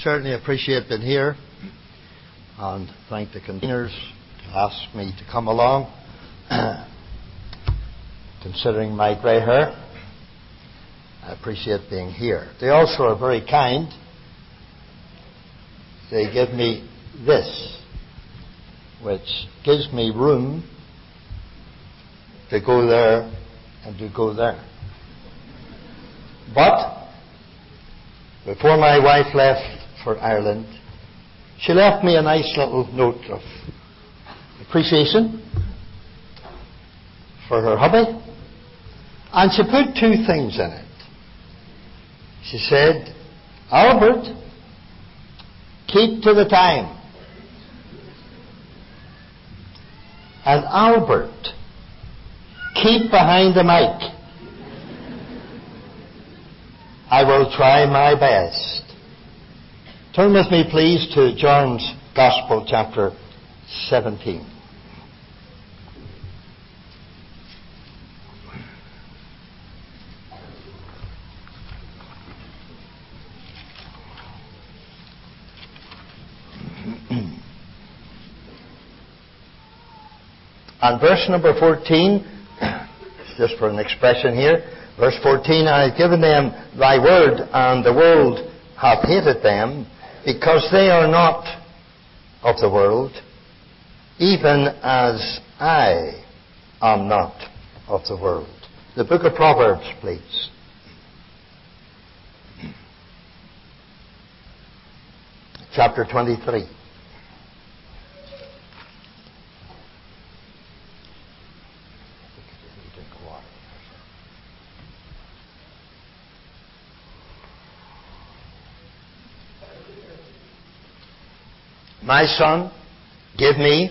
certainly appreciate being here and thank the conveners to ask me to come along. Considering my grey hair, I appreciate being here. They also are very kind. They give me this, which gives me room to go there and to go there. But before my wife left for Ireland, she left me a nice little note of appreciation for her hubby, and she put two things in it. She said, "Albert, keep to the time." And "Albert, keep behind the mic. I will try my best." Turn with me, please, to John's Gospel, chapter 17. And verse number 14, just for an expression here, verse 14, "I have given them thy word, and the world hath hated them, because they are not of the world, even as I am not of the world." The book of Proverbs, please. Chapter 23. "My son, give me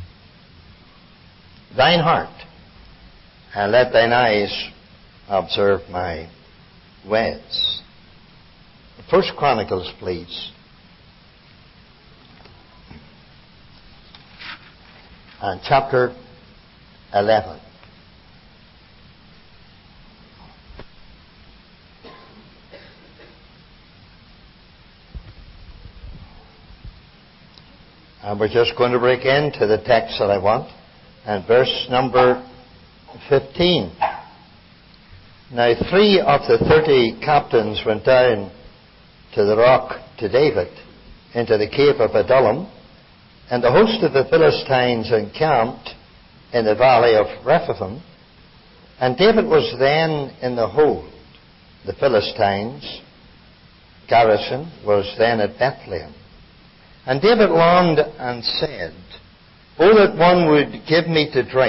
thine heart, and let thine eyes observe my ways." First Chronicles, please. And chapter 11. And we're just going to break into the text that I want. And verse number 15. "Now 3 of the 30 captains went down to the rock to David, into the cave of Adullam, and the host of the Philistines encamped in the valley of Rephaim. And David was then in the hold. The Philistines' garrison was then at Bethlehem. And David longed and said, O that one would give me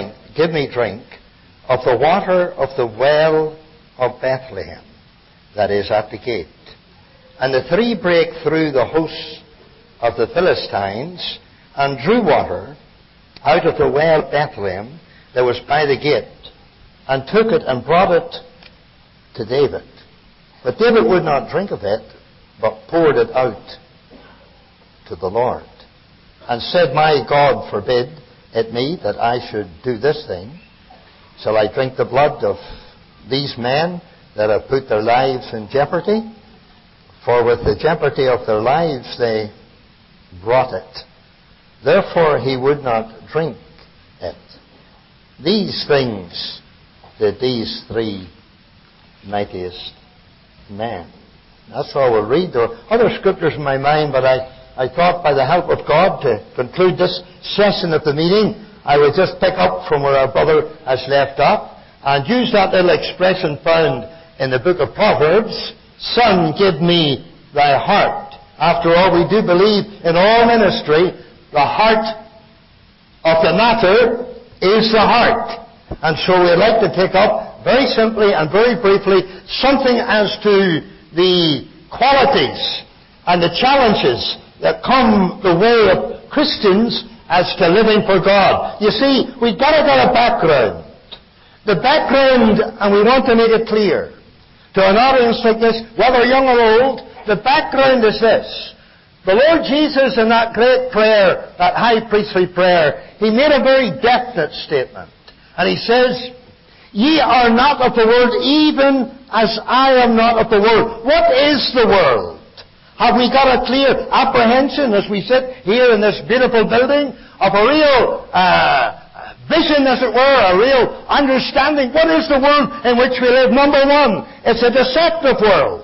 drink of the water of the well of Bethlehem, that is at the gate. And the 3 brake through the hosts of the Philistines, and drew water out of the well of Bethlehem that was by the gate, and took it and brought it to David. But David would not drink of it, but poured it out to the Lord, and said, My God forbid it me that I should do this thing. Shall I drink the blood of these men that have put their lives in jeopardy? For with the jeopardy of their lives they brought it. Therefore he would not drink it. These things did these 3 mightiest men." That's all we'll read. There are other scriptures in my mind, but I thought by the help of God to conclude this session of the meeting, I would just pick up from where our brother has left off and use that little expression found in the book of Proverbs, "Son, give me thy heart." After all, we do believe in all ministry, the heart of the matter is the heart. And so we'd like to take up very simply and very briefly something as to the qualities and the challenges that come the way of Christians as to living for God. You see, we've got to get a background. The background, and we want to make it clear to an audience like this, whether young or old, the background is this. The Lord Jesus, in that great prayer, that high priestly prayer, He made a very definite statement. And He says, "Ye are not of the world, even as I am not of the world." What is the world? Have we got a clear apprehension as we sit here in this beautiful building of a real vision, as it were, a real understanding? What is the world in which we live? Number one, it's a deceptive world.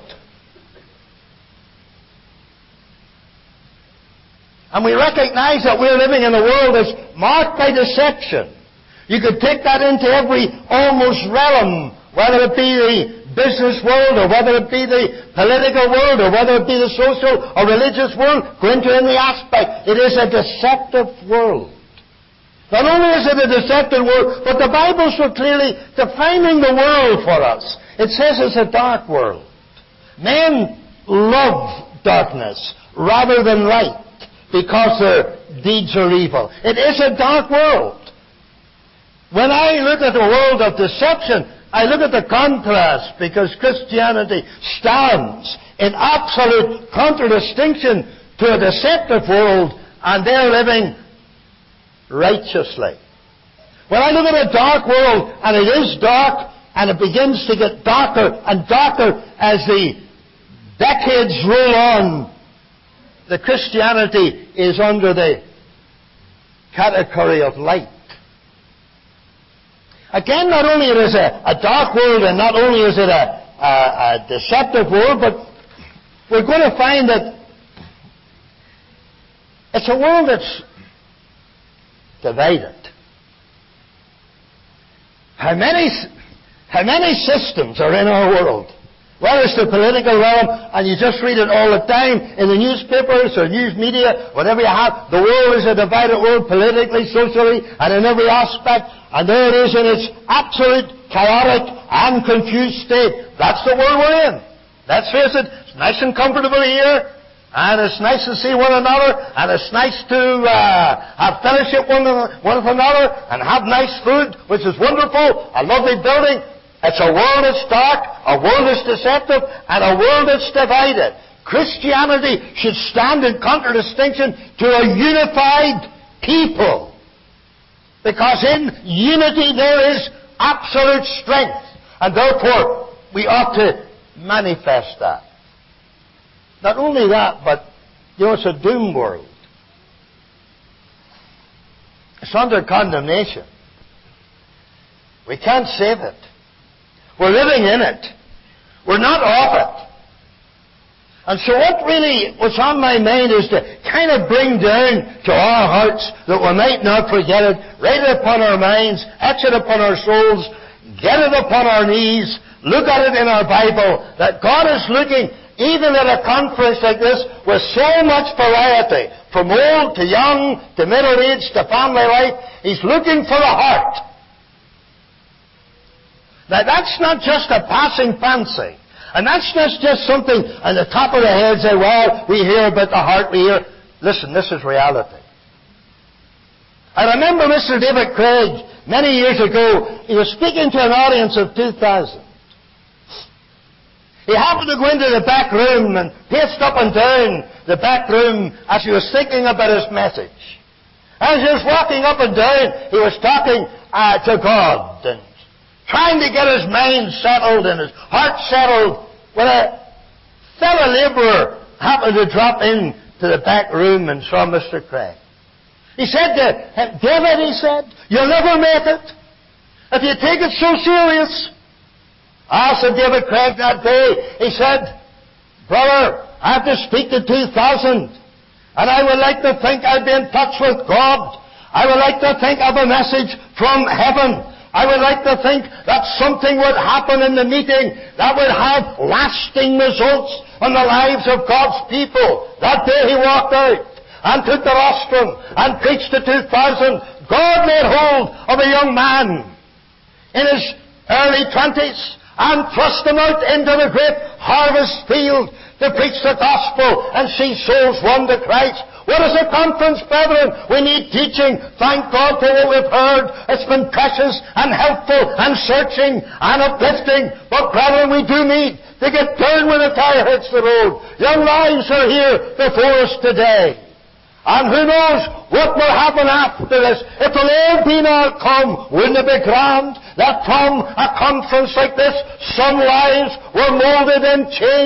And we recognize that we're living in a world that's marked by deception. You could take that into every almost realm, whether it be the business world, or whether it be the political world, or whether it be the social or religious world. Go into any aspect. It is a deceptive world. Not only is it a deceptive world, but the Bible so clearly defining the world for us. It says it's a dark world. Men love darkness rather than light, because their deeds are evil. It is a dark world. When I look at the world of deception, I look at the contrast, because Christianity stands in absolute contradistinction to a deceptive world, and they're living righteously. When I look at a dark world, and it is dark, and it begins to get darker and darker as the decades roll on, the Christianity is under the category of light. Again, not only it is a dark world, and not only is it a deceptive world, but we're going to find that it's a world that's divided. How many systems are in our world? Well, it's the political realm, and you just read it all the time in the newspapers or news media, whatever you have. The world is a divided world, politically, socially, and in every aspect. And there it is in its absolute chaotic and confused state. That's the world we're in. Let's face it, it's nice and comfortable here, and it's nice to see one another, and it's nice to have fellowship one with another, and have nice food, which is wonderful, a lovely building. It's a world that's dark, a world that's deceptive, and a world that's divided. Christianity should stand in contradistinction to a unified people. Because in unity there is absolute strength. And therefore, we ought to manifest that. Not only that, but, it's a doom world. It's under condemnation. We can't save it. We're living in it. We're not of it. And so what's on my mind is to kind of bring down to our hearts, that we might not forget it, write it upon our minds, etch it upon our souls, get it upon our knees, look at it in our Bible, that God is looking, even at a conference like this, with so much variety, from old to young, to middle age, to family life. He's looking for the heart. Now, that's not just a passing fancy. And that's just something on the top of the head, say, well, we hear about the heart, we hear. Listen, this is reality. I remember Mr. David Craig, many years ago, he was speaking to an audience of 2,000. He happened to go into the back room and paced up and down the back room as he was thinking about his message. As he was walking up and down, he was talking to God and trying to get his mind settled and his heart settled, when a fellow labourer happened to drop in to the back room and saw Mr. Craig. He said to him, David, he said, you'll never make it if you take it so serious. Said David Craig that day, he said, brother, I have to speak to 2,000, and I would like to think I'd be in touch with God. I would like to think of a message from heaven. I would like to think that something would happen in the meeting that would have lasting results on the lives of God's people. That day he walked out and took the rostrum and preached to 2,000. God laid hold of a young man in his early 20s and thrust him out into the great harvest field to preach the gospel and see souls won to Christ. What is a conference, brethren? We need teaching. Thank God for what we've heard. It's been precious and helpful and searching and uplifting. But brethren, we do need to get down when the tire hits the road. Young lives are here before us today. And who knows what will happen after this. If the Lord be not come, wouldn't it be grand that from a conference like this, some lives were molded and changed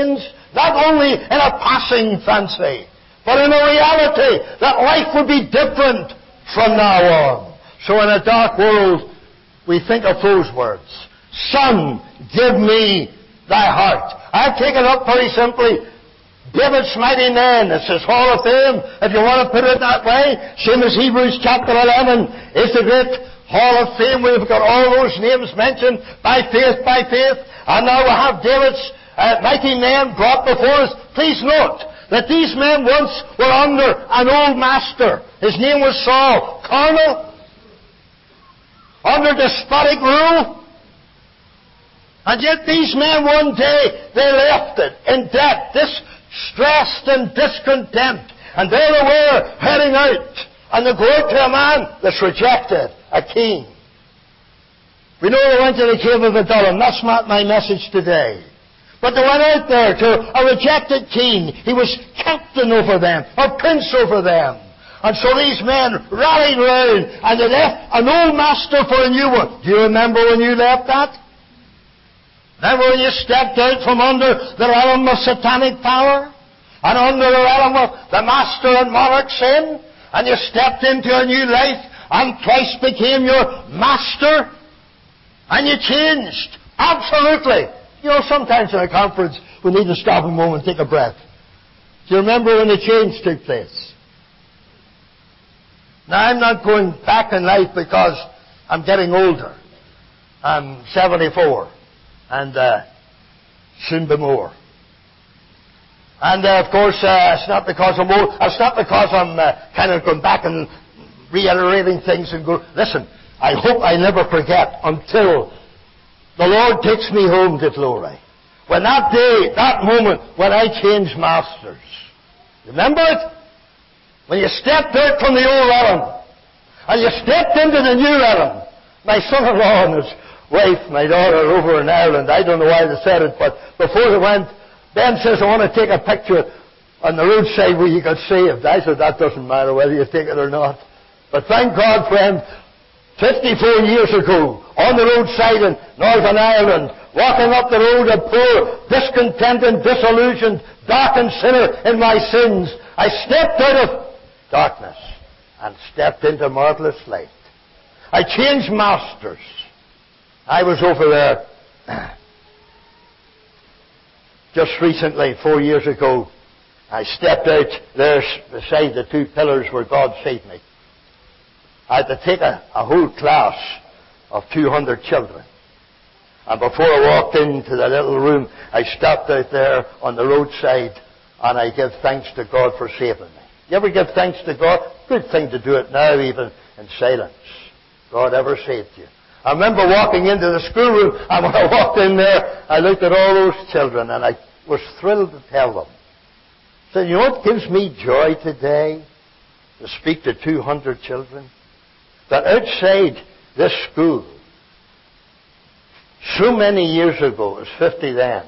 not only in a passing fancy, but in a reality that life would be different from now on. So in a dark world, we think of those words. Son, give me thy heart. I've taken up very simply David's mighty men. It's his Hall of Fame, if you want to put it that way. Same as Hebrews chapter 11 is the great Hall of Fame. We've got all those names mentioned by faith, by faith. And now we have David's mighty men brought before us. Please note that these men once were under an old master. His name was Saul. Carnal, under despotic rule. And yet these men one day, they left it in debt, distressed and discontent. And there they were, heading out. And they go out to a man that's rejected, a king. We know they went to the cave of Adullam. That's not my message today. But they went out there to a rejected king. He was captain over them, or prince over them. And so these men rallied round, and they left an old master for a new one. Do you remember when you left that? Remember when you stepped out from under the realm of satanic power? And under the realm of the master and monarch sin? And you stepped into a new life, and Christ became your master? And you changed. Absolutely. You know, sometimes in a conference, we need to stop a moment and take a breath. Do you remember when the change took place? Now, I'm not going back in life because I'm getting older. I'm 74. And soon be more. And of course, it's not because I'm old. It's not because I'm kind of going back and reiterating things and go, listen, I hope I never forget until the Lord takes me home to glory. When that day, that moment, when I changed masters. Remember it? When you stepped out from the old realm, and you stepped into the new realm. My son-in-law and his wife, my daughter, over in Ireland, I don't know why they said it, but before they went, Ben says, I want to take a picture on the roadside where you got saved. I said, that doesn't matter whether you take it or not. But thank God, friend, 54 years ago, on the roadside in Northern Ireland, walking up the road, a poor, discontented, disillusioned, darkened sinner in my sins, I stepped out of darkness and stepped into marvelous light. I changed masters. I was over there just recently, 4 years ago. I stepped out there beside the two pillars where God saved me. I had to take a whole class of 200 children. And before I walked into the little room, I stopped out there on the roadside and I give thanks to God for saving me. You ever give thanks to God? Good thing to do it now, even in silence. God ever saved you. I remember walking into the schoolroom, and when I walked in there, I looked at all those children, and I was thrilled to tell them. I said, you know what gives me joy today? To speak to 200 children? That outside this school, so many years ago, it was 50 then,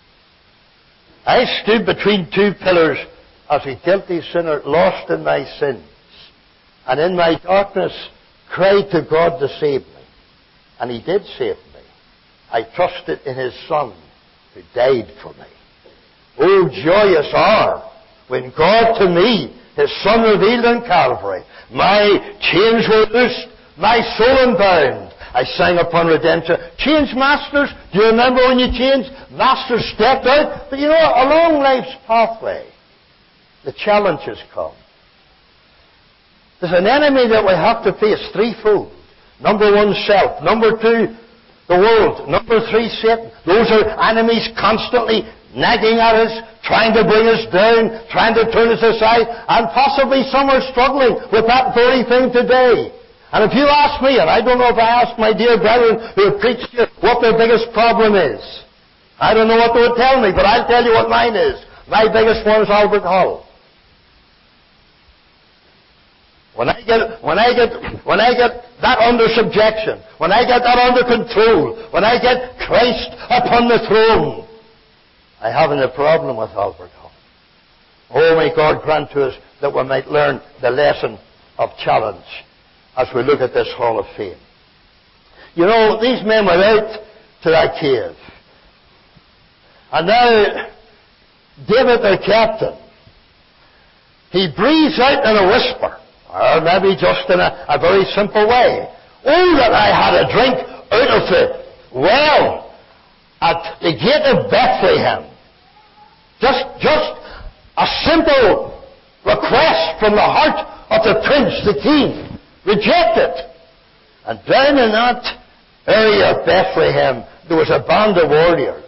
I stood between two pillars as a guilty sinner, lost in my sins, and in my darkness cried to God to save me. And He did save me. I trusted in His Son, who died for me. Oh, joyous hour, when God to me, His Son revealed in Calvary. My chains were loosed, my soul unbound. I sang upon redemption. Change masters. Do you remember when you changed? Masters stepped out. But you know, along life's pathway, the challenges come. There's an enemy that we have to face threefold. Number one, self. Number two, the world. Number three, Satan. Those are enemies constantly nagging at us, trying to bring us down, trying to turn us aside, and possibly some are struggling with that very thing today. And if you ask me, and I don't know if I ask my dear brethren who have preached here what their biggest problem is, I don't know what they would tell me, but I'll tell you what mine is. My biggest one is Albert Hall. When I get that under subjection, when I get that under control, when I get Christ upon the throne, I haven't a problem with Albert Hall. Oh, may God grant to us that we might learn the lesson of challenge as we look at this Hall of Fame. You know, these men went out to that cave. And now, David the captain, he breathes out in a whisper, or maybe just in a very simple way. Oh, that I had a drink out of the well at the gate of Bethlehem. Just a simple request from the heart of the prince, the king. Rejected. And down in that area of Bethlehem, there was a band of warriors.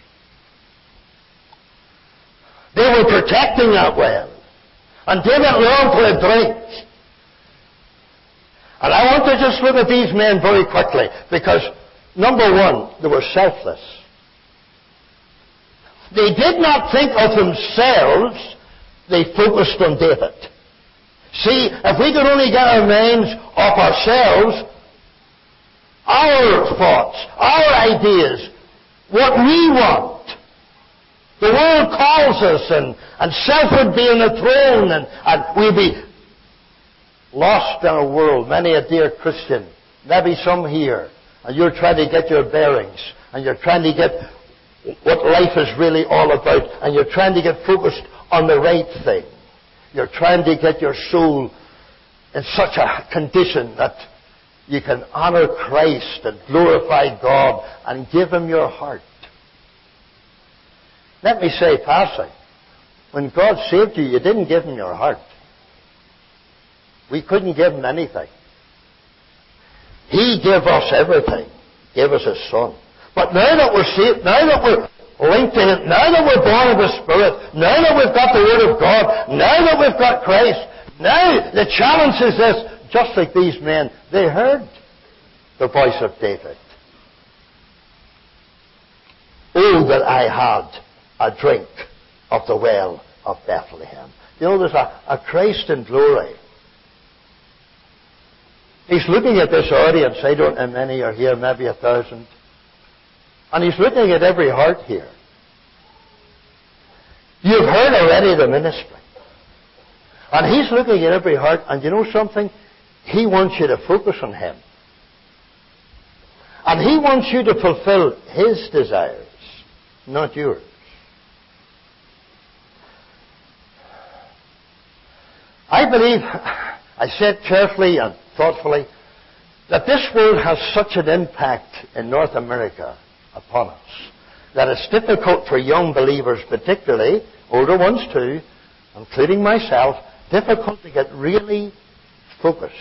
They were protecting that well. And David longed for a drink. And I want to just look at these men very quickly, because, number one, they were selfless. They did not think of themselves, they focused on David. See, if we could only get our minds off ourselves, our thoughts, our ideas, what we want. The world calls us, and self would be on the throne, and we'd be lost in a world. Many a dear Christian, maybe some here, and you're trying to get your bearings, and you're trying to get what life is really all about, and you're trying to get focused on the right thing. You're trying to get your soul in such a condition that you can honor Christ and glorify God and give Him your heart. Let me say, passing, when God saved you, you didn't give Him your heart. We couldn't give Him anything. He gave us everything. Gave us His Son. But now that we're saved, now that we're linked in it, now that we're born of the Spirit, now that we've got the Word of God, now that we've got Christ, now the challenge is this, just like these men, they heard the voice of David. Oh, that I had a drink of the well of Bethlehem. You know, there's a Christ in glory. He's looking at this audience. I don't know how many are here, maybe 1,000. And He's looking at every heart here. You've heard already the ministry. And He's looking at every heart, and you know something? He wants you to focus on Him. And He wants you to fulfill His desires, not yours. I believe, I said carefully and thoughtfully, that this world has such an impact in North America upon us that it's difficult for young believers, particularly, older ones too, including myself, difficult to get really focused.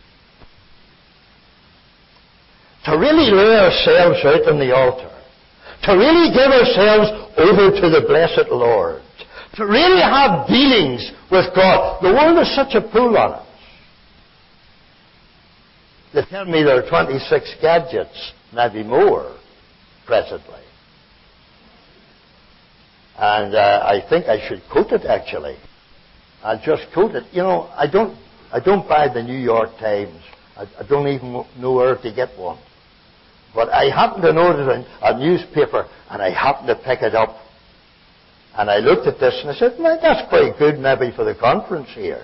To really lay ourselves out on the altar. To really give ourselves over to the blessed Lord. To really have dealings with God. The world is such a pull on us. They tell me there are 26 gadgets, maybe more, presently. And I think I should quote it, actually. I'll just quote it. You know, I don't buy the New York Times. I don't even know where to get one. But I happened to notice a newspaper, and I happened to pick it up. And I looked at this, and I said, well, that's pretty good maybe for the conference here.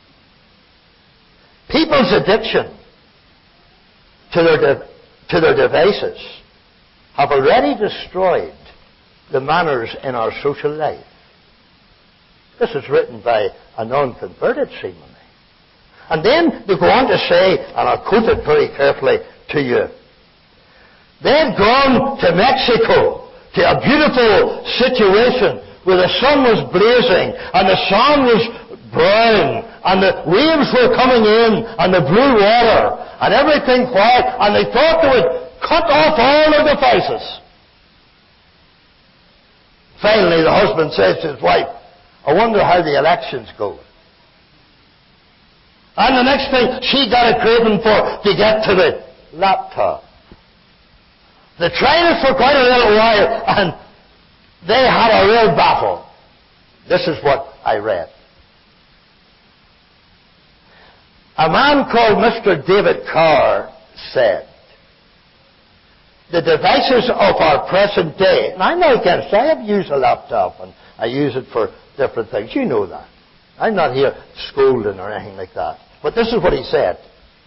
People's addiction to their devices have already destroyed the manners in our social life. This is written by a non-converted seemingly. And then they go on to say, and I'll quote it very carefully to you, they'd gone to Mexico, to a beautiful situation where the sun was blazing, and the sand was brown, and the waves were coming in, and the blue water, and everything quiet, and they thought they would cut off all their devices. Finally, the husband says to his wife, I wonder how the elections go. And the next thing, she got a craving to get to the laptop. They tried it for quite a little while, and they had a real battle. This is what I read. A man called Mr. David Carr said, the devices of our present day, and I'm not against it, I have used a laptop and I use it for different things. You know that. I'm not here scolding or anything like that. But this is what he said.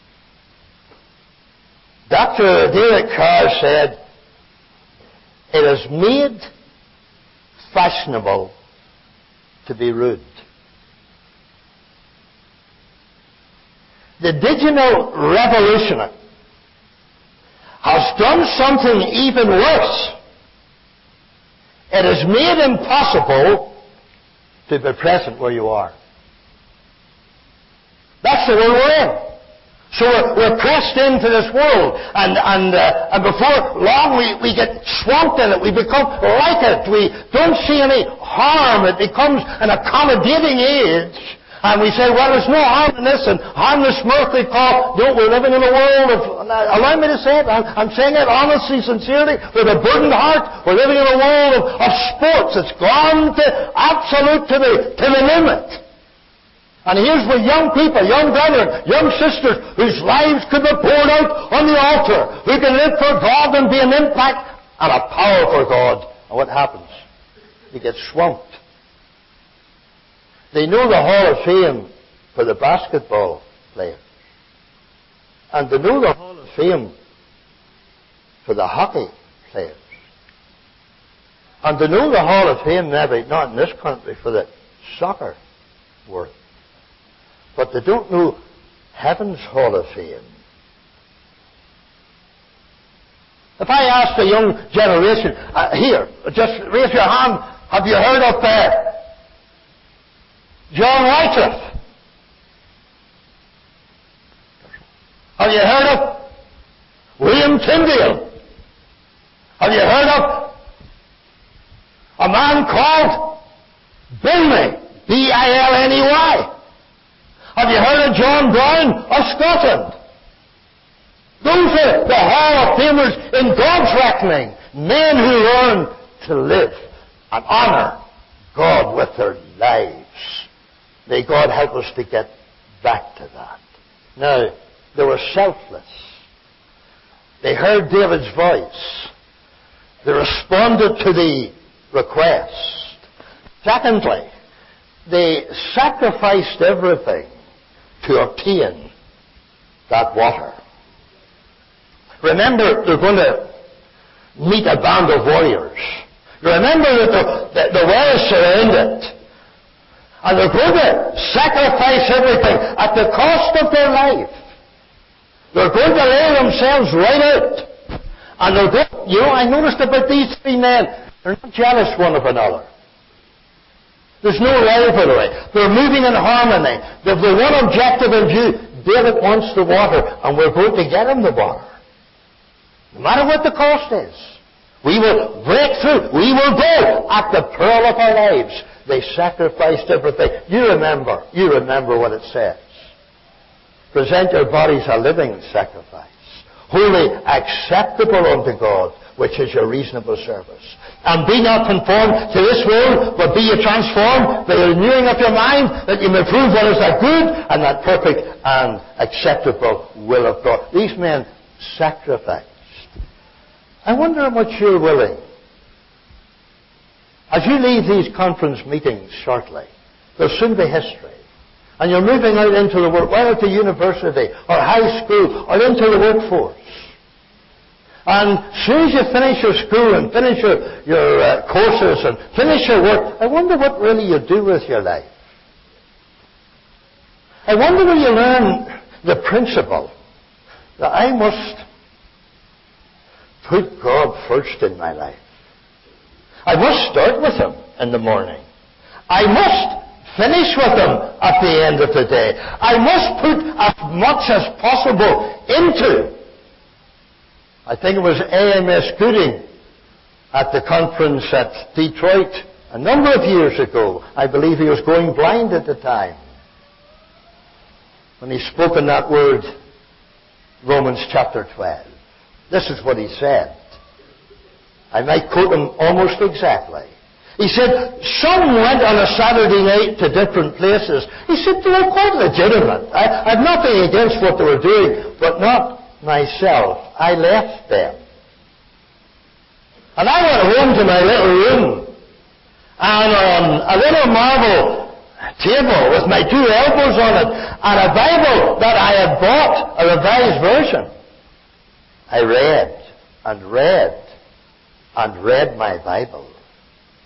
Dr. David Carr said, it is made fashionable to be rude. The digital revolution has done something even worse. It has made impossible to be present where you are. That's the world we're in. So we're pressed into this world, and before long we get swamped in it. We become like it. We don't see any harm. It becomes an accommodating age, and we say, well, there's no harm in this, and harmless mirth we call. We're living in a world of, allow me to say it, I'm saying it honestly, sincerely, with a burdened heart. We're living in a world of sports. It's gone to absolute to the limit. And here's with young people, young brethren, young sisters, whose lives could be poured out on the altar, who can live for God and be an impact and a power for God. And what happens? They get swamped. They know the Hall of Fame for the basketball players. And they know the Hall of Fame for the hockey players. And they know the Hall of Fame, maybe not in this country, for the soccer world. But they don't know Heaven's Hall of Fame. If I ask the young generation, here, just raise your hand, have you heard of John Wycliffe? Have you heard of William Tyndale? Have you heard of a man called Bilney? B-I-L-N-E-Y? Have you heard of John Brown of Scotland? Those are the Hall of Famers in God's reckoning. Men who learn to live and honor God with their lives. May God help us to get back to that. Now, they were selfless. They heard David's voice. They responded to the request. Secondly, they sacrificed everything to obtain that water. Remember, they're going to meet a band of warriors. Remember that the well is surrounded. And they're going to sacrifice everything at the cost of their life. They're going to lay themselves right out. And they're going, I noticed about these three men, they're not jealous one of another. There's no rivalry. They're moving in harmony. They've the one objective in view. David wants the water, and we're going to get him the water. No matter what the cost is. We will break through. We will go at the peril of our lives. They sacrificed everything. You remember what it says. Present your bodies a living sacrifice, wholly acceptable unto God, which is your reasonable service. And be not conformed to this world, but be ye transformed by the renewing of your mind, that you may prove what is that good and that perfect and acceptable will of God. These men sacrificed. I wonder how much you're willing. As you leave these conference meetings shortly, there'll soon be history. And you're moving out into the world, whether to university or high school or into the workforce. And as soon as you finish your school and finish your courses and finish your work, I wonder what really you do with your life. I wonder will you learn the principle that I must put God first in my life. I must start with Him in the morning. I must finish with Him at the end of the day. I must put as much as possible into. I think it was A.M.S. Gooding at the conference at Detroit a number of years ago. I believe he was going blind at the time. When he spoke in that word, Romans chapter 12. This is what he said. I might quote him almost exactly. He said, some went on a Saturday night to different places. He said, they were quite legitimate. I had nothing against what they were doing, but not myself. I left them. And I went home to my little room. And on a little marble table with my two elbows on it, and a Bible that I had bought, a Revised Version. I read and read and read my Bible.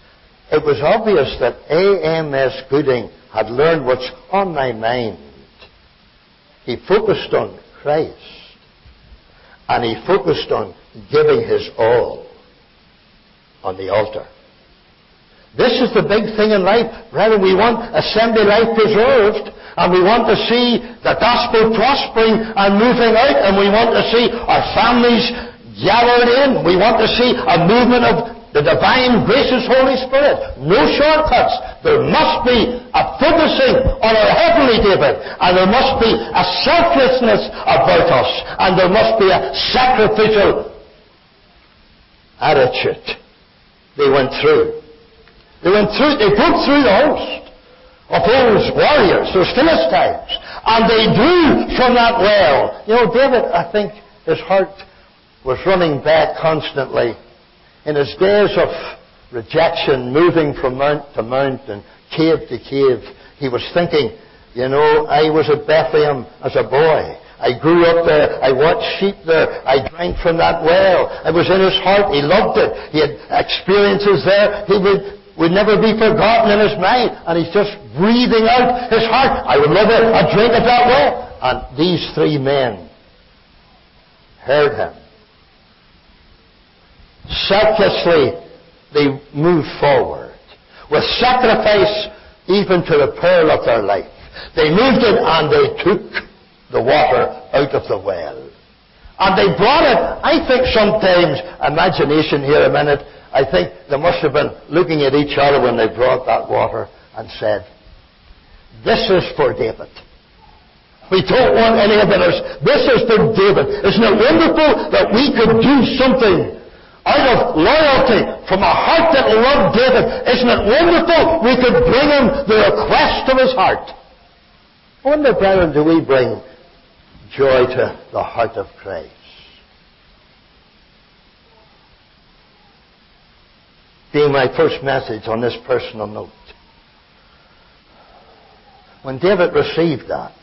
it was obvious that A.M.S. Gooding had learned what's on my mind. He focused on Christ. And he focused on giving his all on the altar. This is the big thing in life. Rather, we want assembly life preserved, and we want to see the gospel prospering and moving out, and we want to see our families gathered in. We want to see a movement of the divine, gracious Holy Spirit. No shortcuts. There must be a focusing on our heavenly David, and there must be a selflessness about us, and there must be a sacrificial attitude. They went through. They broke through the host of those warriors, those Philistines, and they drew from that well. You know, David, I think his heart was running back constantly in his days of rejection, moving from mount to mount and cave to cave. He was thinking, you know, I was at Bethlehem as a boy. I grew up there. I watched sheep there. I drank from that well. It was in his heart. He loved it. He had experiences there. He would never be forgotten in his mind. And he's just breathing out his heart. I would love it. I'd drink it that way. And these three men heard him. Selflessly, they moved forward. With sacrifice even to the peril of their life. They moved it and they took the water out of the well. And they brought it, I think sometimes, imagination here a minute, I think they must have been looking at each other when they brought that water and said, this is for David. We don't want any of it. This is for David. Isn't it wonderful that we could do something out of loyalty from a heart that loved David? Isn't it wonderful we could bring him the request of his heart? I wonder, brethren, do we bring joy to the heart of Christ? Being my first message on this personal note. When David received that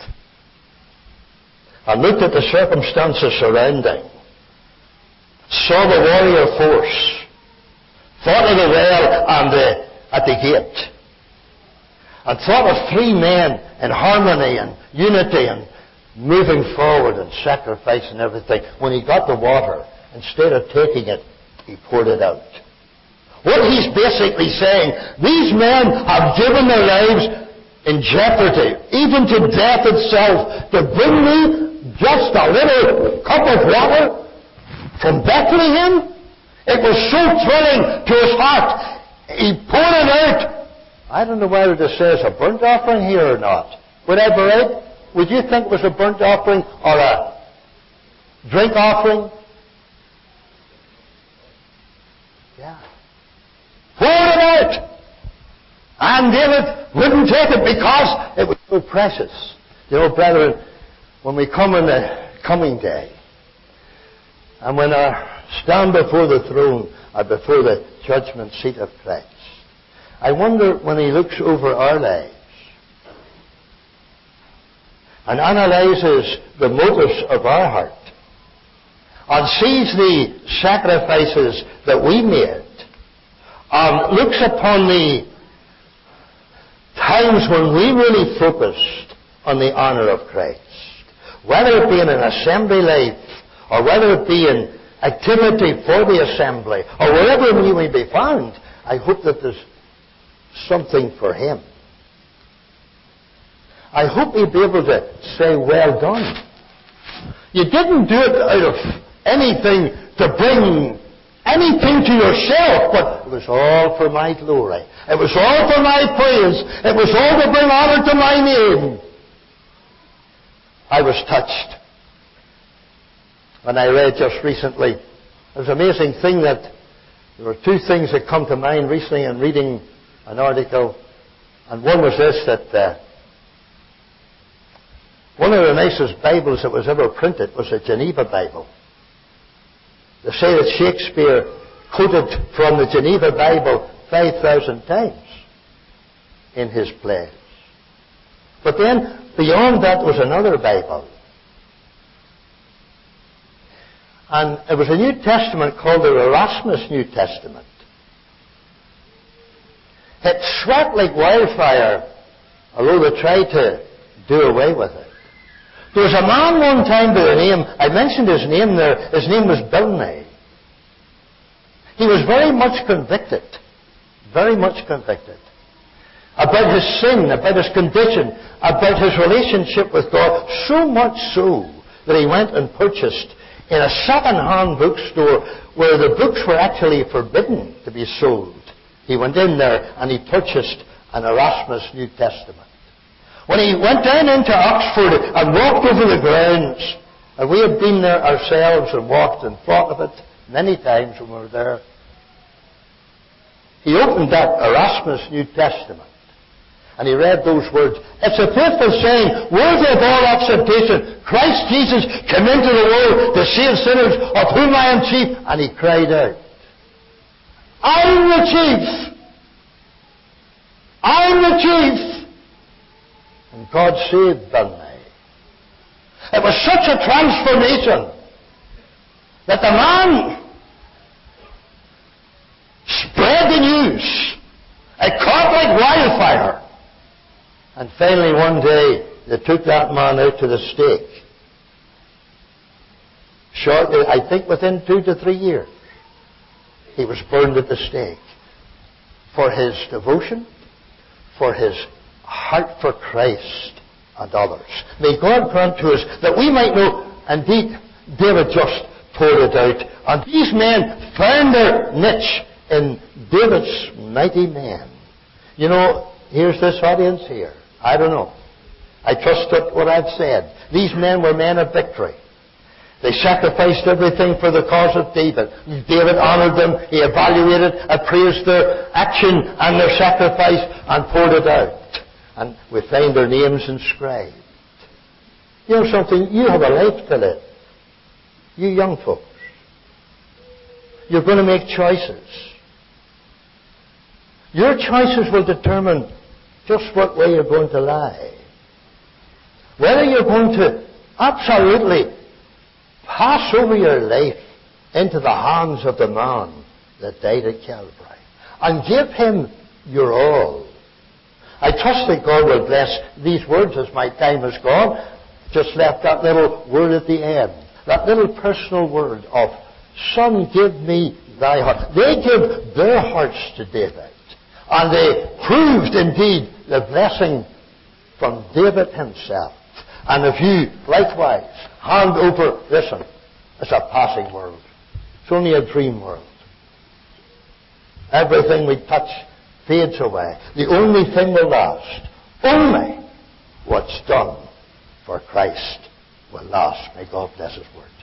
and looked at the circumstances surrounding, saw the warrior force, thought of the well and at the gate, and thought of three men in harmony and unity and moving forward and sacrifice and everything. When he got the water, instead of taking it, he poured it out. What he's basically saying, these men have given their lives in jeopardy, even to death itself, to bring me just a little cup of water from Bethlehem. It was so thrilling to his heart. He poured it out. I don't know whether to say it's a burnt offering here or not. Would I be right? Would you think it was a burnt offering or a drink offering? Yeah. Poured it out. And David wouldn't take it because it was so precious. You know, brethren, when we come in the coming day, and when I stand before the throne or before the judgment seat of Christ, I wonder when he looks over our lives and analyzes the motives of our heart and sees the sacrifices that we made and looks upon the times when we really focused on the honor of Christ, whether it be in an assembly life or whether it be in activity for the assembly or wherever we may be found, I hope that there's something for him. I hope he'll be able to say, well done. You didn't do it out of anything to bring anything to yourself, but it was all for my glory. It was all for my praise. It was all to bring honor to my name. I was touched when I read just recently. It was an amazing thing that there were two things that come to mind recently in reading an article, and one was this, that one of the nicest Bibles that was ever printed was a Geneva Bible. They say that Shakespeare quoted from the Geneva Bible 5,000 times in his plays. But then, beyond that was another Bible. And it was a New Testament called the Erasmus New Testament. It swept like wildfire, although they tried to do away with it. There was a man one time by the name, I mentioned his name there, his name was Bilney. He was very much convicted about his sin, about his condition, about his relationship with God, so much so that he went and purchased in a second-hand bookstore where the books were actually forbidden to be sold. He went in there and he purchased an Erasmus New Testament. When he went down into Oxford and walked over the grounds, and we had been there ourselves and walked and thought of it many times when we were there, he opened that Erasmus New Testament and he read those words. It's a faithful saying, worthy of all acceptation. Christ Jesus came into the world to save sinners, of whom I am chief. And he cried out, I'm the chief. I'm the chief. And God saved Bilney. It was such a transformation that the man spread the news. It caught like wildfire. And finally one day, they took that man out to the stake. Shortly, I think within 2 to 3 years, he was burned at the stake for his devotion, for his heart for Christ and others. May God grant to us that we might know, indeed, David just poured it out, and these men found their niche in David's mighty men. You know, here's this audience here. I don't know. I trust what I've said. These men were men of victory. They sacrificed everything for the cause of David. David honored them. He evaluated, appraised their action and their sacrifice and poured it out. And we find their names inscribed. You know something? You have a life to live. You young folks. You're going to make choices. Your choices will determine just what way you're going to lie. Whether you're going to absolutely pass over your life into the hands of the man that died at Calvary and give him your all. I trust that God will bless these words as my time has gone. Just left that little word at the end. That little personal word of, Son, give me thy heart. They gave their hearts to David. And they proved indeed the blessing from David himself. And if you, likewise, hand over, listen, it's a passing world. It's only a dream world. Everything we touch fades away. The only thing will last, only what's done for Christ will last. May God bless His word.